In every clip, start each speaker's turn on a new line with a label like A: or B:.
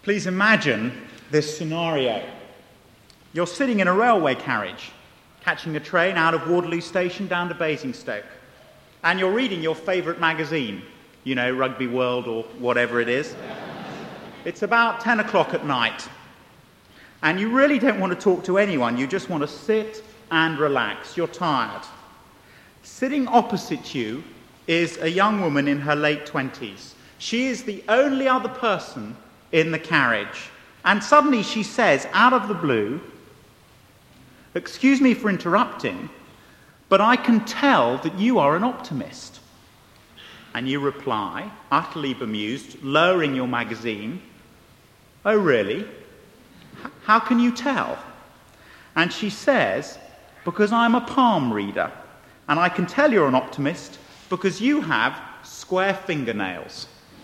A: Please imagine this scenario. You're sitting in a railway carriage, catching a train out of Waterloo Station down to Basingstoke, and you're reading your favourite magazine, you know, Rugby World or whatever it is. It's about 10 o'clock at night, and you really don't want to talk to anyone. You just want to sit and relax. You're tired. Sitting opposite you is a young woman in her late 20s. She is the only other person in the carriage. And suddenly she says, out of the blue, "Excuse me for interrupting, but I can tell that you are an optimist." And you reply, utterly bemused, lowering your magazine, "Oh, really? How can you tell?" And she says, "Because I'm a palm reader, and I can tell you're an optimist because you have square fingernails."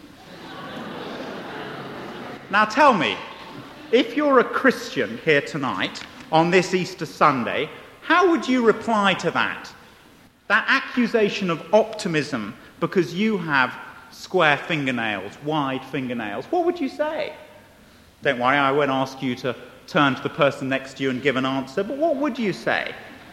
A: Now tell me, if you're a Christian here tonight on this Easter Sunday, how would you reply to that? That accusation of optimism because you have square fingernails, wide fingernails. What would you say? Don't worry, I won't ask you to turn to the person next to you and give an answer, but what would you say?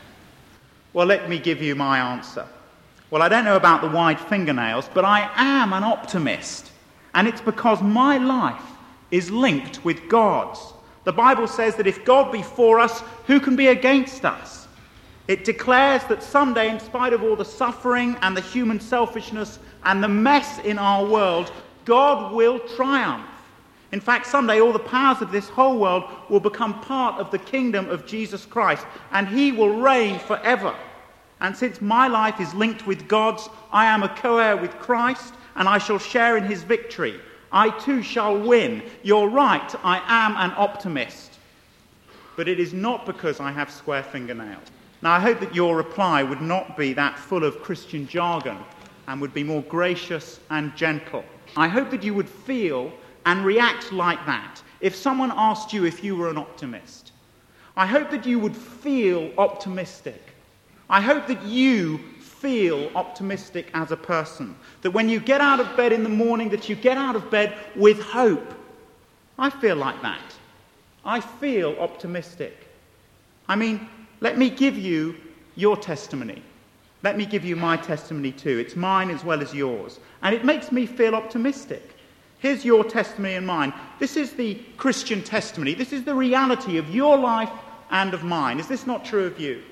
A: Well, let me give you my answer. Well, I don't know about the wide fingernails, but I am an optimist. And it's because my life is linked with God's. The Bible says that if God be for us, who can be against us? It declares that someday, in spite of all the suffering and the human selfishness and the mess in our world, God will triumph. In fact, someday all the powers of this whole world will become part of the kingdom of Jesus Christ, and he will reign forever. And since my life is linked with God's, I am a co-heir with Christ, and I shall share in his victory. I too shall win. You're right, I am an optimist. But it is not because I have square fingernails. Now, I hope that your reply would not be that full of Christian jargon and would be more gracious and gentle. I hope that you would feel and react like that if someone asked you if you were an optimist. I hope that you would feel optimistic. I hope that you feel optimistic as a person. That when you get out of bed in the morning, that you get out of bed with hope. I feel like that. I feel optimistic. I mean, let me give you your testimony. Let me give you my testimony too. It's mine as well as yours. And it makes me feel optimistic. Here's your testimony and mine. This is the Christian testimony. This is the reality of your life and of mine. Is this not true of you?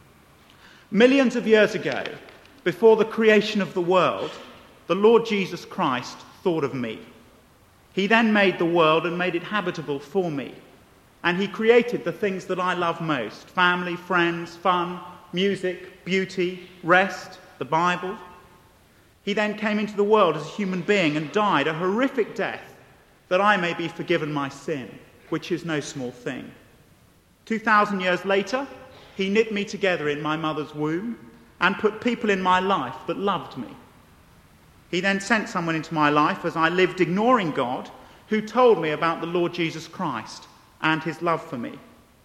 A: Millions of years ago, before the creation of the world, the Lord Jesus Christ thought of me. He then made the world and made it habitable for me. And he created the things that I love most: family, friends, fun, music, beauty, rest, the Bible. He then came into the world as a human being and died a horrific death that I may be forgiven my sin, which is no small thing. 2,000 years later, he knit me together in my mother's womb and put people in my life that loved me. He then sent someone into my life as I lived ignoring God, who told me about the Lord Jesus Christ and his love for me.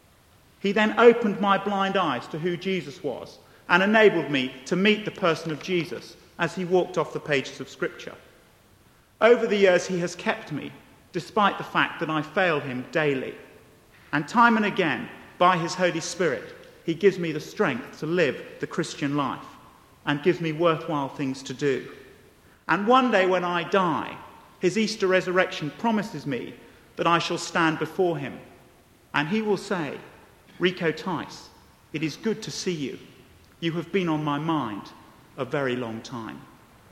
A: He then opened my blind eyes to who Jesus was and enabled me to meet the person of Jesus as he walked off the pages of Scripture. Over the years, he has kept me, despite the fact that I fail him daily. And time and again, by his Holy Spirit, he gives me the strength to live the Christian life and gives me worthwhile things to do. And one day when I die, his Easter resurrection promises me that I shall stand before him. And he will say, "Rico Tice, it is good to see you. You have been on my mind a very long time."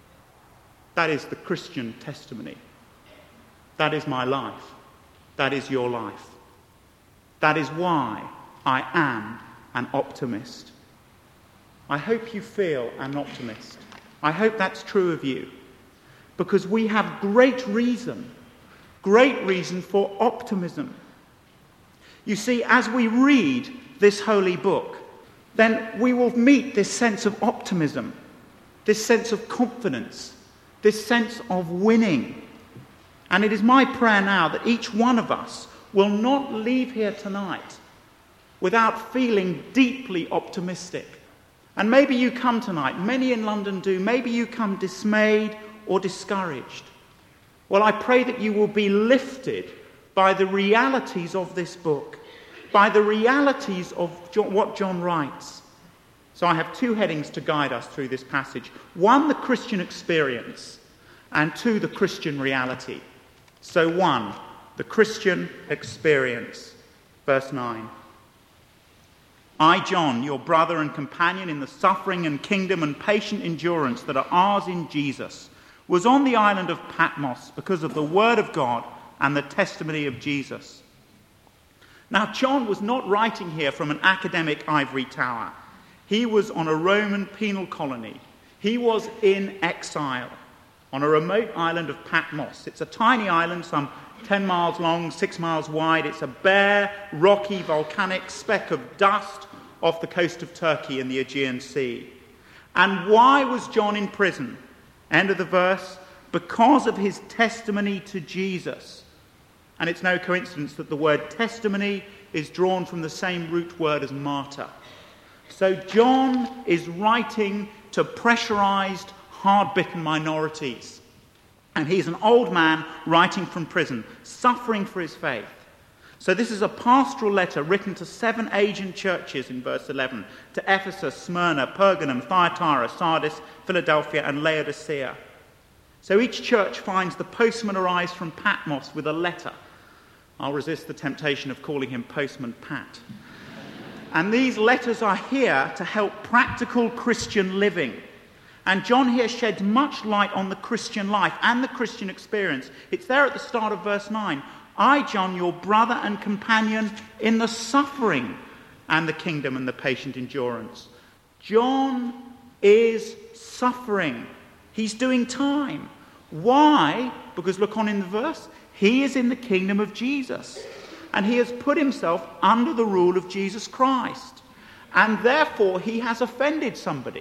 A: That is the Christian testimony. That is my life. That is your life. That is why I am an optimist. I hope you feel an optimist. I hope that's true of you. Because we have great reason for optimism. You see, as we read this holy book, then we will meet this sense of optimism, this sense of confidence, this sense of winning. And it is my prayer now that each one of us will not leave here tonight without feeling deeply optimistic. And maybe you come tonight, many in London do, maybe you come dismayed or discouraged. Well, I pray that you will be lifted by the realities of this book, by the realities of what John writes. So I have two headings to guide us through this passage. One, the Christian experience, and two, the Christian reality. So one, the Christian experience. Verse 9. I, John, your brother and companion in the suffering and kingdom and patient endurance that are ours in Jesus, was on the island of Patmos because of the word of God and the testimony of Jesus. Now, John was not writing here from an academic ivory tower. He was on a Roman penal colony. He was in exile on a remote island of Patmos. It's a tiny island, some 10 miles long, 6 miles wide. It's a bare, rocky, volcanic speck of dust off the coast of Turkey in the Aegean Sea. And why was John in prison? End of the verse. Because of his testimony to Jesus. And it's no coincidence that the word testimony is drawn from the same root word as martyr. So John is writing to pressurized, hard-bitten minorities. And he's an old man writing from prison, suffering for his faith. So this is a pastoral letter written to 7 Asian churches in verse 11, to Ephesus, Smyrna, Pergamum, Thyatira, Sardis, Philadelphia, and Laodicea. So each church finds the postman arrives from Patmos with a letter. I'll resist the temptation of calling him Postman Pat. And these letters are here to help practical Christian living. And John here sheds much light on the Christian life and the Christian experience. It's there at the start of verse 9. I, John, your brother and companion in the suffering and the kingdom and the patient endurance. John is suffering. He's doing time. Why? Because look on in the verse. He is in the kingdom of Jesus. And he has put himself under the rule of Jesus Christ. And therefore he has offended somebody.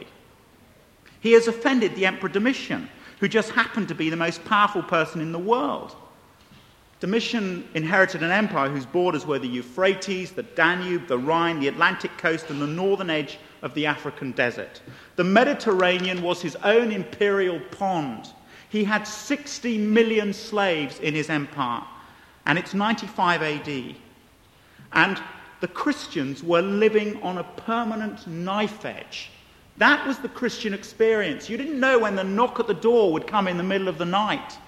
A: He has offended the Emperor Domitian, who just happened to be the most powerful person in the world. Domitian inherited an empire whose borders were the Euphrates, the Danube, the Rhine, the Atlantic coast, and the northern edge of the African desert. The Mediterranean was his own imperial pond. He had 60 million slaves in his empire, and it's 95 AD. And the Christians were living on a permanent knife edge. That was the Christian experience. You didn't know when the knock at the door would come in the middle of the night.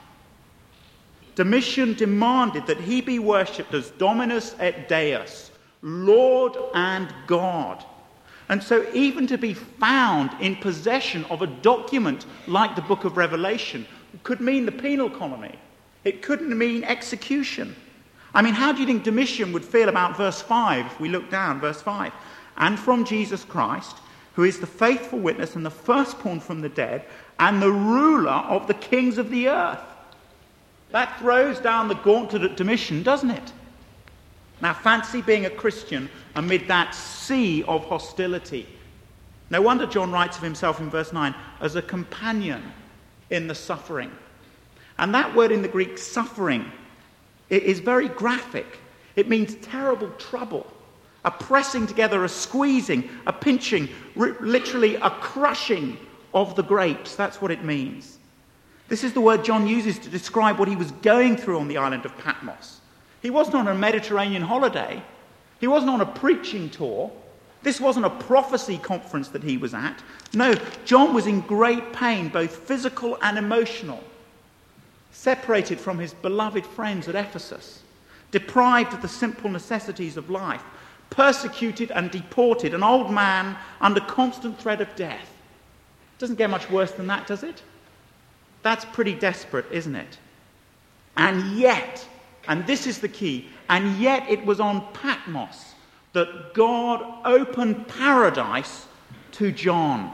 A: Domitian demanded that he be worshipped as Dominus et Deus, Lord and God. And so even to be found in possession of a document like the book of Revelation could mean the penal colony. It couldn't mean execution. I mean, how do you think Domitian would feel about verse 5 if we look down, verse 5? And from Jesus Christ, who is the faithful witness and the firstborn from the dead, and the ruler of the kings of the earth. That throws down the gauntlet at Domitian, doesn't it? Now fancy being a Christian amid that sea of hostility. No wonder John writes of himself in verse 9 as a companion in the suffering. And that word in the Greek, suffering, it is very graphic. It means terrible trouble, a pressing together, a squeezing, a pinching, literally a crushing of the grapes. That's what it means. This is the word John uses to describe what he was going through on the island of Patmos. He wasn't on a Mediterranean holiday. He wasn't on a preaching tour. This wasn't a prophecy conference that he was at. No, John was in great pain, both physical and emotional, separated from his beloved friends at Ephesus, deprived of the simple necessities of life, persecuted and deported, an old man under constant threat of death. Doesn't get much worse than that, does it? That's pretty desperate, isn't it? And yet, and this is the key, and yet it was on Patmos that God opened paradise to John.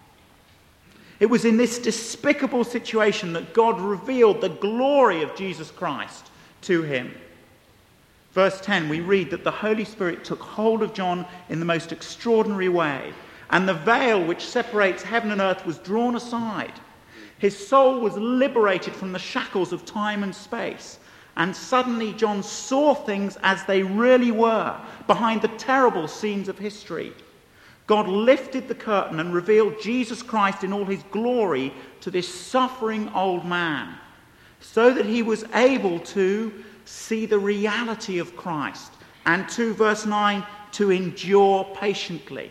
A: It was in this despicable situation that God revealed the glory of Jesus Christ to him. Verse 10, we read that the Holy Spirit took hold of John in the most extraordinary way, and the veil which separates heaven and earth was drawn aside. His soul was liberated from the shackles of time and space. And suddenly John saw things as they really were, behind the terrible scenes of history. God lifted the curtain and revealed Jesus Christ in all his glory to this suffering old man, so that he was able to see the reality of Christ. And 2 verse 9, to endure patiently.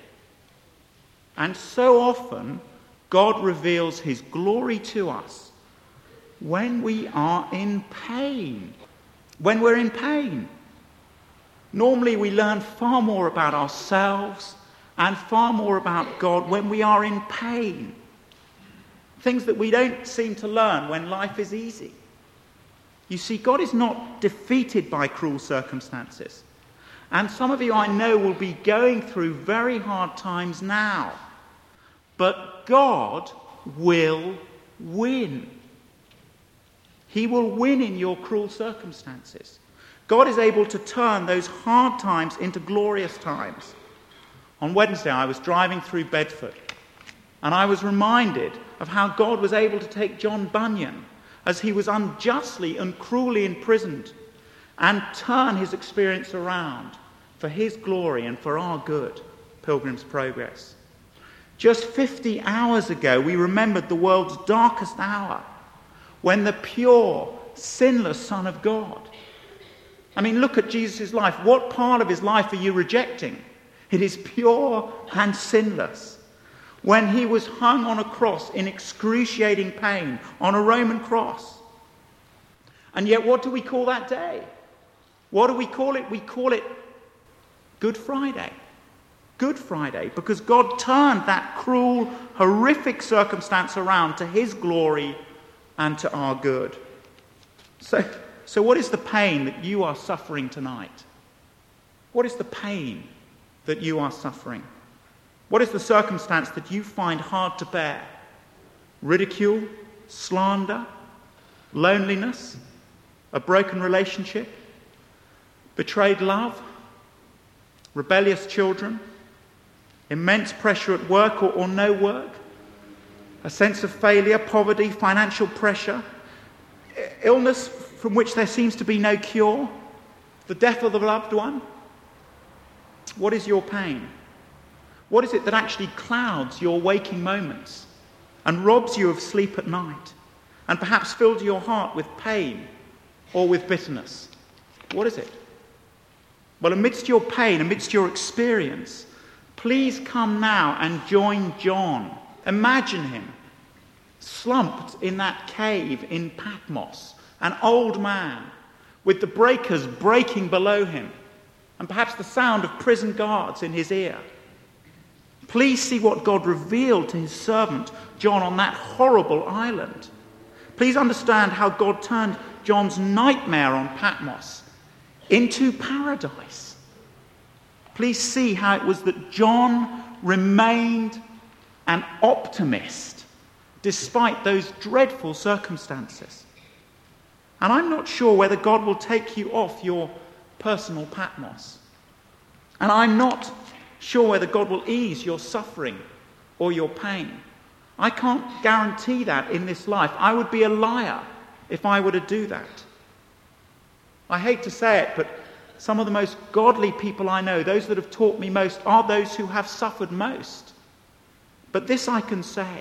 A: And so often, God reveals his glory to us when we are in pain. When we're in pain. Normally we learn far more about ourselves and far more about God when we are in pain. Things that we don't seem to learn when life is easy. You see, God is not defeated by cruel circumstances. And some of you I know will be going through very hard times now. But God will win. He will win in your cruel circumstances. God is able to turn those hard times into glorious times. On Wednesday, I was driving through Bedford, and I was reminded of how God was able to take John Bunyan, as he was unjustly and cruelly imprisoned, and turn his experience around for his glory and for our good. Pilgrim's Progress. Just 50 hours ago, we remembered the world's darkest hour, when the pure, sinless Son of God. I mean, look at Jesus' life. What part of his life are you rejecting? It is pure and sinless. When he was hung on a cross in excruciating pain, on a Roman cross. And yet, what do we call that day? What do we call it? We call it Good Friday. Good Friday, because God turned that cruel, horrific circumstance around to his glory and to our good. So what is the pain that you are suffering tonight? What is the pain that you are suffering? What is the circumstance that you find hard to bear? Ridicule, slander, loneliness, a broken relationship, betrayed love, rebellious children, immense pressure at work or no work, a sense of failure, poverty, financial pressure, illness from which there seems to be no cure, the death of the loved one. What is your pain? What is it that actually clouds your waking moments and robs you of sleep at night and perhaps fills your heart with pain or with bitterness? What is it? Well, amidst your pain, amidst your experience, please come now and join John. Imagine him slumped in that cave in Patmos, an old man with the breakers breaking below him and perhaps the sound of prison guards in his ear. Please see what God revealed to his servant John on that horrible island. Please understand how God turned John's nightmare on Patmos into paradise. Please see how it was that John remained an optimist despite those dreadful circumstances. And I'm not sure whether God will take you off your personal Patmos. And I'm not sure whether God will ease your suffering or your pain. I can't guarantee that in this life. I would be a liar if I were to do that. I hate to say it, but some of the most godly people I know, those that have taught me most, are those who have suffered most. But this I can say.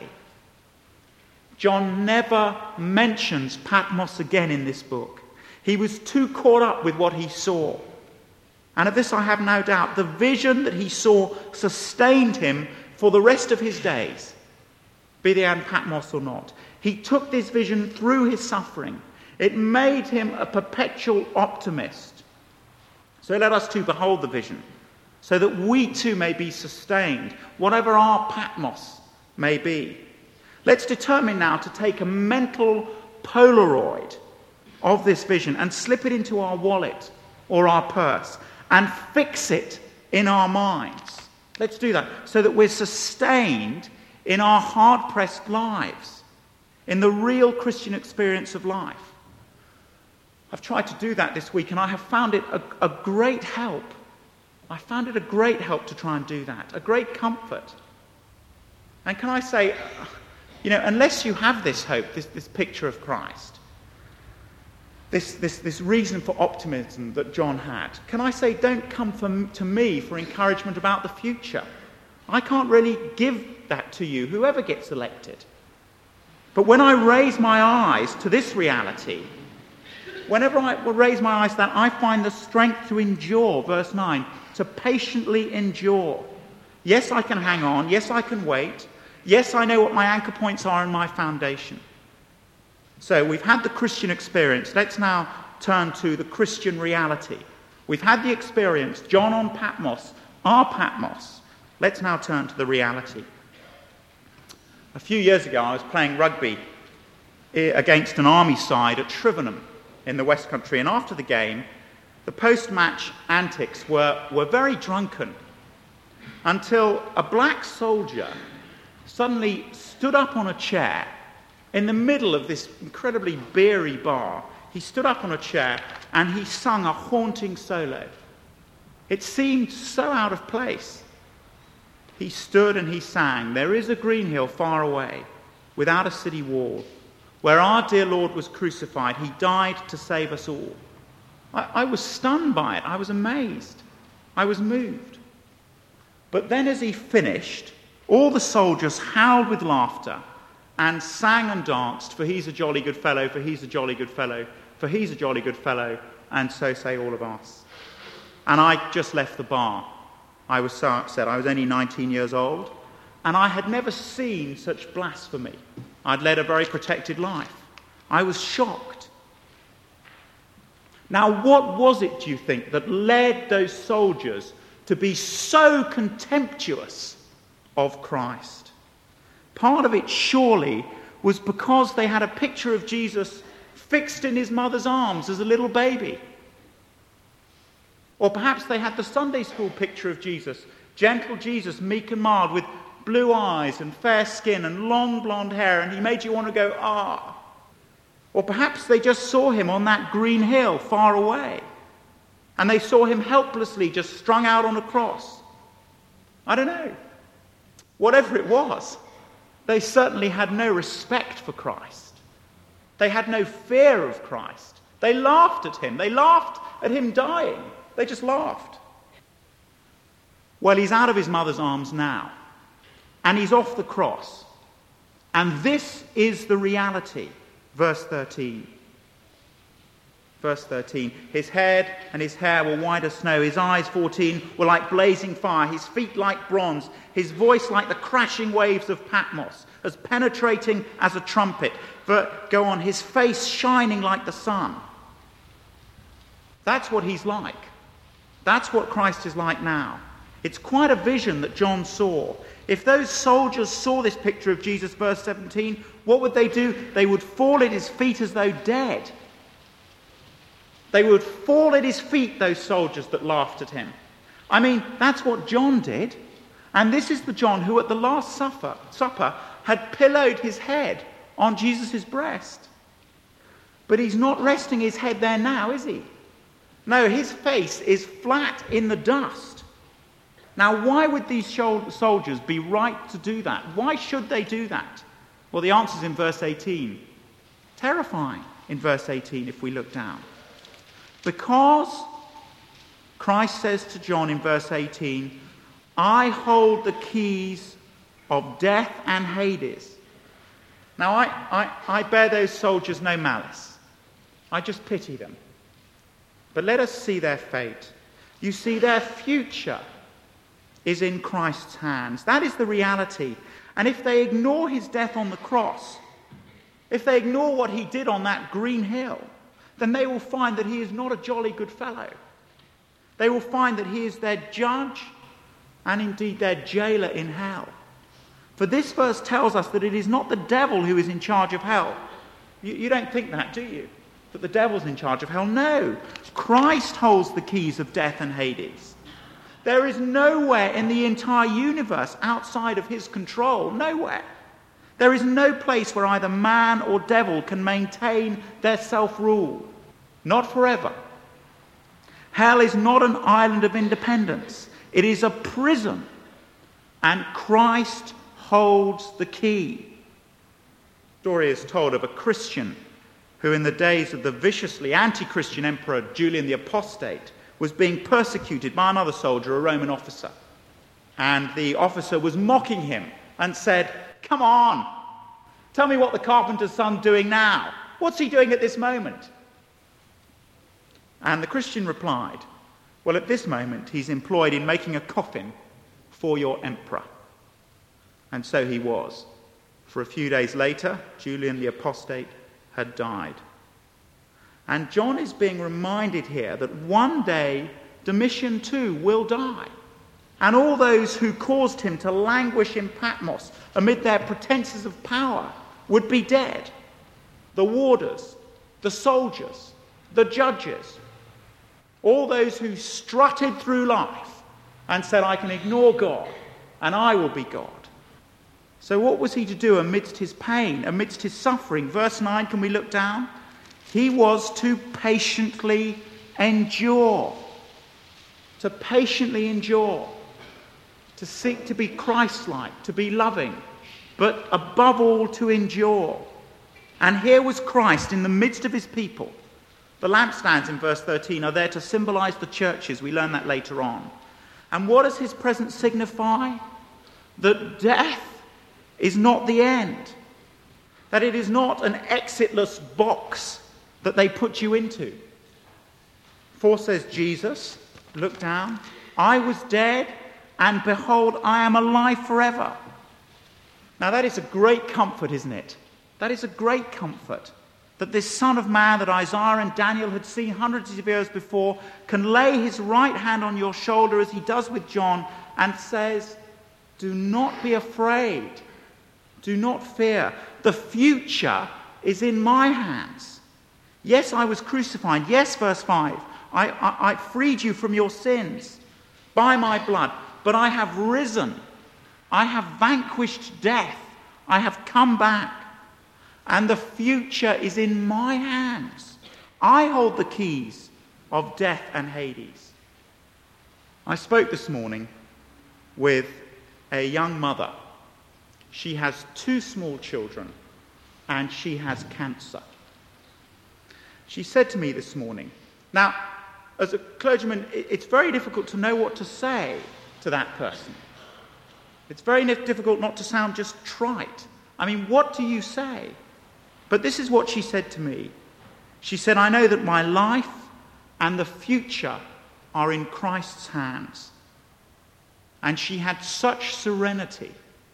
A: John never mentions Patmos again in this book. He was too caught up with what he saw. And of this I have no doubt. The vision that he saw sustained him for the rest of his days, be they on Patmos or not. He took this vision through his suffering. It made him a perpetual optimist. So let us too behold the vision, so that we too may be sustained, whatever our Patmos may be. Let's determine now to take a mental Polaroid of this vision and slip it into our wallet or our purse and fix it in our minds. Let's do that so that we're sustained in our hard-pressed lives, in the real Christian experience of life. I've tried to do that this week and I have found it a great help. I found it a great help to try and do that, a great comfort. And can I say, unless you have this hope, this picture of Christ, this reason for optimism that John had, can I say, don't come to me for encouragement about the future. I can't really give that to you, whoever gets elected. But when I raise my eyes to this reality, whenever I raise my eyes to that, I find the strength to endure, verse 9, to patiently endure. Yes, I can hang on. Yes, I can wait. Yes, I know what my anchor points are and my foundation. So we've had the Christian experience. Let's now turn to the Christian reality. We've had the experience, John on Patmos, our Patmos. Let's now turn to the reality. A few years ago, I was playing rugby against an army side at Shrivenham in the West Country, and after the game, the post-match antics were very drunken, until a black soldier suddenly stood up on a chair in the middle of this incredibly beery bar. He stood up on a chair and he sung a haunting solo. It seemed so out of place. He stood and he sang, "There is a green hill far away, without a city wall, where our dear Lord was crucified. He died to save us all." I was stunned by it. I was amazed. I was moved. But then as he finished, all the soldiers howled with laughter and sang and danced, "For he's a jolly good fellow, for he's a jolly good fellow, for he's a jolly good fellow, and so say all of us." And I just left the bar. I was so upset. I was only 19 years old, and I had never seen such blasphemy. I'd led a very protected life. I was shocked. Now, what was it, do you think, that led those soldiers to be so contemptuous of Christ? Part of it, surely, was because they had a picture of Jesus fixed in his mother's arms as a little baby. Or perhaps they had the Sunday school picture of Jesus, gentle Jesus, meek and mild, with blue eyes and fair skin and long blonde hair, and he made you want to go, "Ah." Or perhaps they just saw him on that green hill far away, and they saw him helplessly just strung out on a cross. I don't know. Whatever it was, they certainly had no respect for Christ. They had no fear of Christ. They laughed at him. They laughed at him dying. They just laughed. Well, he's out of his mother's arms now, and he's off the cross. And this is the reality. Verse 13. Verse 13. His head and his hair were white as snow. His eyes, 14, were like blazing fire. His feet like bronze. His voice like the crashing waves of Patmos, as penetrating as a trumpet. Go on. His face shining like the sun. That's what he's like. That's what Christ is like now. It's quite a vision that John saw. If those soldiers saw this picture of Jesus, verse 17, what would they do? They would fall at his feet as though dead. They would fall at his feet, those soldiers that laughed at him. I mean, that's what John did. And this is the John who at the Last Supper had pillowed his head on Jesus' breast. But he's not resting his head there now, is he? No, his face is flat in the dust. Now, why would these soldiers be right to do that? Why should they do that? Well, the answer's in verse 18. Terrifying in verse 18 if we look down. Because Christ says to John in verse 18, "I hold the keys of death and Hades." Now, I bear those soldiers no malice. I just pity them. But let us see their fate. You see, their future is in Christ's hands. That is the reality. And if they ignore his death on the cross, if they ignore what he did on that green hill, then they will find that he is not a jolly good fellow. They will find that he is their judge and indeed their jailer in hell. For this verse tells us that it is not the devil who is in charge of hell. You don't think that, do you? That the devil's in charge of hell? No. Christ holds the keys of death and Hades. There is nowhere in the entire universe outside of his control. Nowhere. There is no place where either man or devil can maintain their self-rule. Not forever. Hell is not an island of independence. It is a prison. And Christ holds the key. The story is told of a Christian who in the days of the viciously anti-Christian emperor Julian the Apostate was being persecuted by another soldier, a Roman officer. And the officer was mocking him and said, "Come on, tell me what the carpenter's son's doing now. What's he doing at this moment?" And the Christian replied, well, at this moment he's employed in making a coffin for your emperor. And so he was. For a few days later, Julian the Apostate had died. And John is being reminded here that one day Domitian too will die. And all those who caused him to languish in Patmos amid their pretenses of power would be dead. The warders, the soldiers, the judges, all those who strutted through life and said, I can ignore God and I will be God. So what was he to do amidst his pain, amidst his suffering? Verse 9, can we look down? He was to patiently endure. To patiently endure. To seek to be Christ-like, to be loving, but above all to endure. And here was Christ in the midst of his people. The lampstands in verse 13 are there to symbolize the churches. We learn that later on. And what does his presence signify? That death is not the end. That it is not an exitless box that they put you into. For, says Jesus, look down, I was dead, and behold, I am alive forever. Now that is a great comfort, isn't it? That is a great comfort. That this Son of Man that Isaiah and Daniel had seen hundreds of years before can lay his right hand on your shoulder as he does with John and says, do not be afraid. Do not fear. The future is in my hands. Yes, I was crucified. Yes, verse 5, I freed you from your sins by my blood. But I have risen. I have vanquished death. I have come back. And the future is in my hands. I hold the keys of death and Hades. I spoke this morning with a young mother. She has 2 small children and she has cancer. She said to me this morning, now, as a clergyman, it's very difficult to know what to say to that person. It's very difficult not to sound just trite. I mean, what do you say? But this is what she said to me. She said, I know that my life and the future are in Christ's hands. And she had such serenity.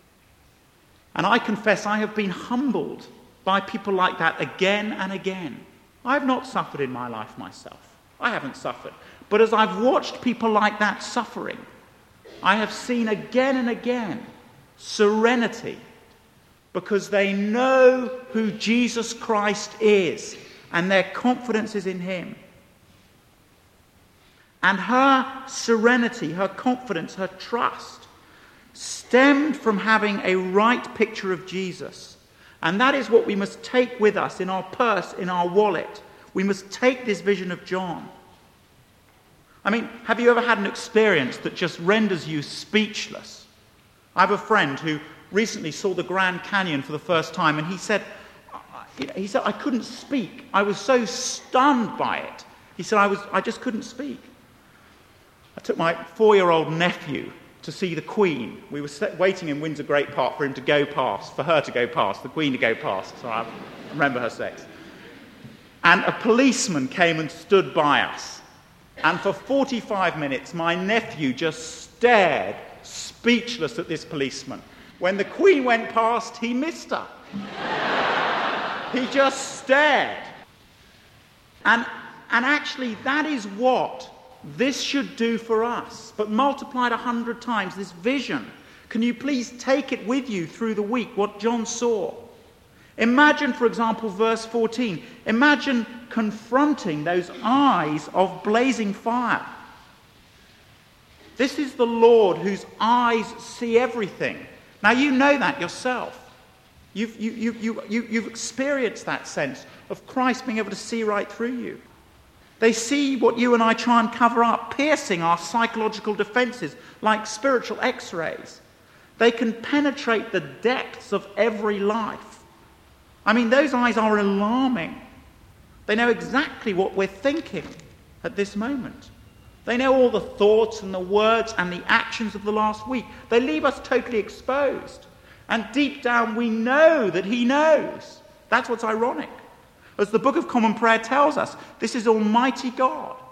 A: And I confess I have been humbled by people like that again and again. I've not suffered in my life myself. I haven't suffered. But as I've watched people like that suffering, I have seen again and again serenity because they know who Jesus Christ is and their confidence is in him. And her serenity, her confidence, her trust stemmed from having a right picture of Jesus. And that is what we must take with us in our purse, in our wallet. We must take this vision of John. I mean, have you ever had an experience that just renders you speechless? I have a friend who recently saw the Grand Canyon for the first time, and he said, I couldn't speak. I was so stunned by it. He said, I just couldn't speak. I took my 4-year-old nephew to see the Queen. We were waiting in Windsor Great Park for him to go past, for her to go past, the Queen to go past. So I remember her sex. And a policeman came and stood by us. And for 45 minutes, my nephew just stared, speechless at this policeman. When the Queen went past, he missed her. He just stared. And actually, that is what this should do for us, but multiplied 100 times, this vision. Can you please take it with you through the week, what John saw? Imagine, for example, verse 14. Imagine confronting those eyes of blazing fire. This is the Lord whose eyes see everything. Now you know that yourself. You've experienced that sense of Christ being able to see right through you. They see what you and I try and cover up, piercing our psychological defenses like spiritual x-rays. They can penetrate the depths of every life. I mean, those eyes are alarming. They know exactly what we're thinking at this moment. They know all the thoughts and the words and the actions of the last week. They leave us totally exposed. And deep down we know that he knows. That's what's ironic. As the Book of Common Prayer tells us, this is Almighty God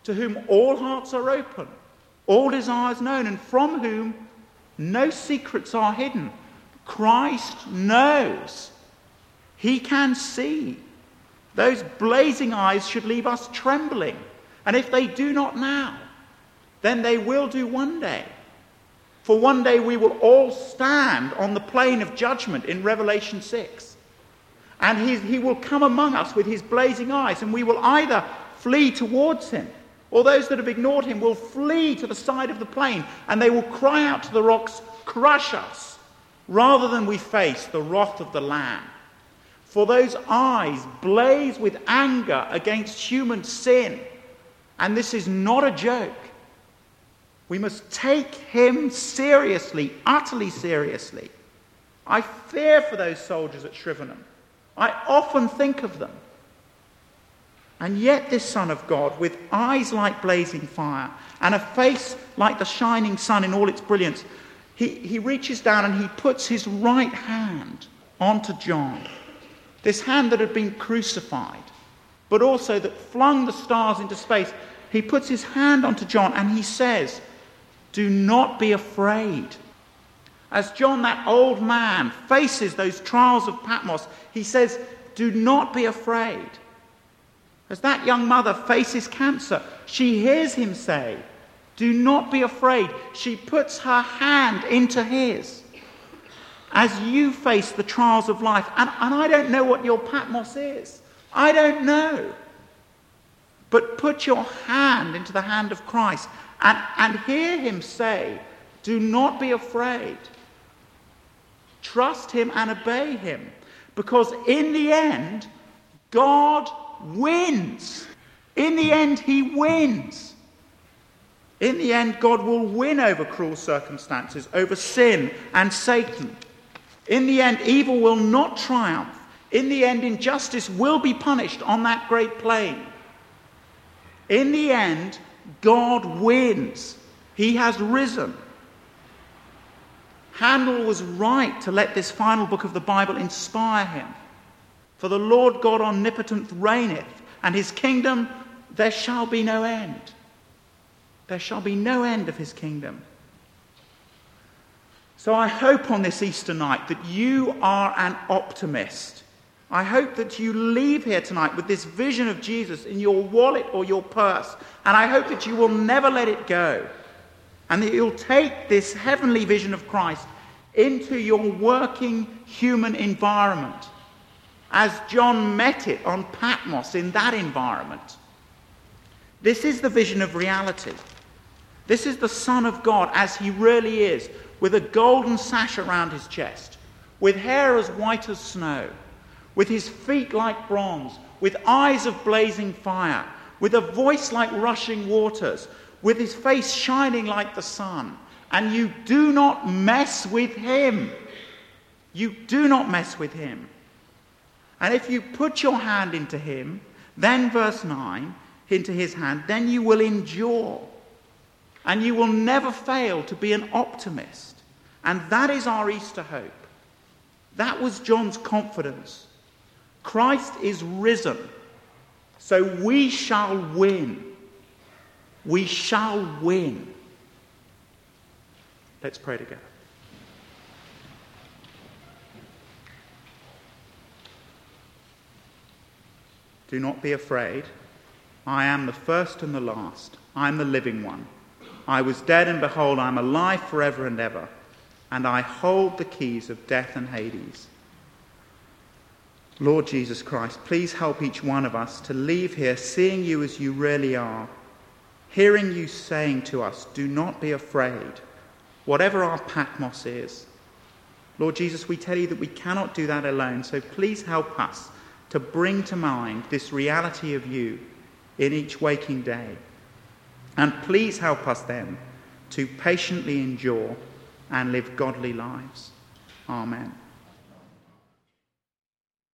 A: to whom all hearts are open, all desires known, and from whom no secrets are hidden. Christ knows. He can see. Those blazing eyes should leave us trembling. And if they do not now, then they will do one day. For one day we will all stand on the plain of judgment in Revelation 6. And he will come among us with his blazing eyes, and we will either flee towards him, or those that have ignored him will flee to the side of the plain, and they will cry out to the rocks, "Crush us," rather than we face the wrath of the Lamb. For those eyes blaze with anger against human sin. And this is not a joke. We must take him seriously, utterly seriously. I fear for those soldiers at Shrivenham. I often think of them. And yet this Son of God, with eyes like blazing fire and a face like the shining sun in all its brilliance, he reaches down and he puts his right hand onto John. This hand that had been crucified, but also that flung the stars into space. He puts his hand onto John and he says, "Do not be afraid." As John, that old man, faces those trials of Patmos, he says, "Do not be afraid." As that young mother faces cancer, she hears him say, "Do not be afraid." She puts her hand into his. As you face the trials of life, and I don't know what your Patmos is. I don't know. But put your hand into the hand of Christ and hear him say, "Do not be afraid." Trust him and obey him, because in the end, God wins. In the end, he wins. In the end, God will win over cruel circumstances, over sin and Satan. In the end, evil will not triumph. In the end, injustice will be punished on that great plain. In the end, God wins. He has risen. Handel was right to let this final book of the Bible inspire him. For the Lord God omnipotent reigneth, and his kingdom there shall be no end. There shall be no end of his kingdom. So I hope on this Easter night that you are an optimist. I hope that you leave here tonight with this vision of Jesus in your wallet or your purse. And I hope that you will never let it go. And that you'll take this heavenly vision of Christ into your working human environment, as John met it on Patmos in that environment. This is the vision of reality. This is the Son of God as he really is, with a golden sash around his chest, with hair as white as snow, with his feet like bronze, with eyes of blazing fire, with a voice like rushing waters, with his face shining like the sun. And you do not mess with him. You do not mess with him. And if you put your hand into him, then verse 9, into his hand, then you will endure. And you will never fail to be an optimist. And that is our Easter hope. That was John's confidence. Christ is risen. So we shall win. We shall win. Let's pray together. Do not be afraid. I am the first and the last. I am the living one. I was dead, and behold, I am alive forever and ever. And I hold the keys of death and Hades. Lord Jesus Christ, please help each one of us to leave here seeing you as you really are, hearing you saying to us, do not be afraid, whatever our Patmos is. Lord Jesus, we tell you that we cannot do that alone, so please help us to bring to mind this reality of you in each waking day. And please help us then to patiently endure and live godly lives. Amen.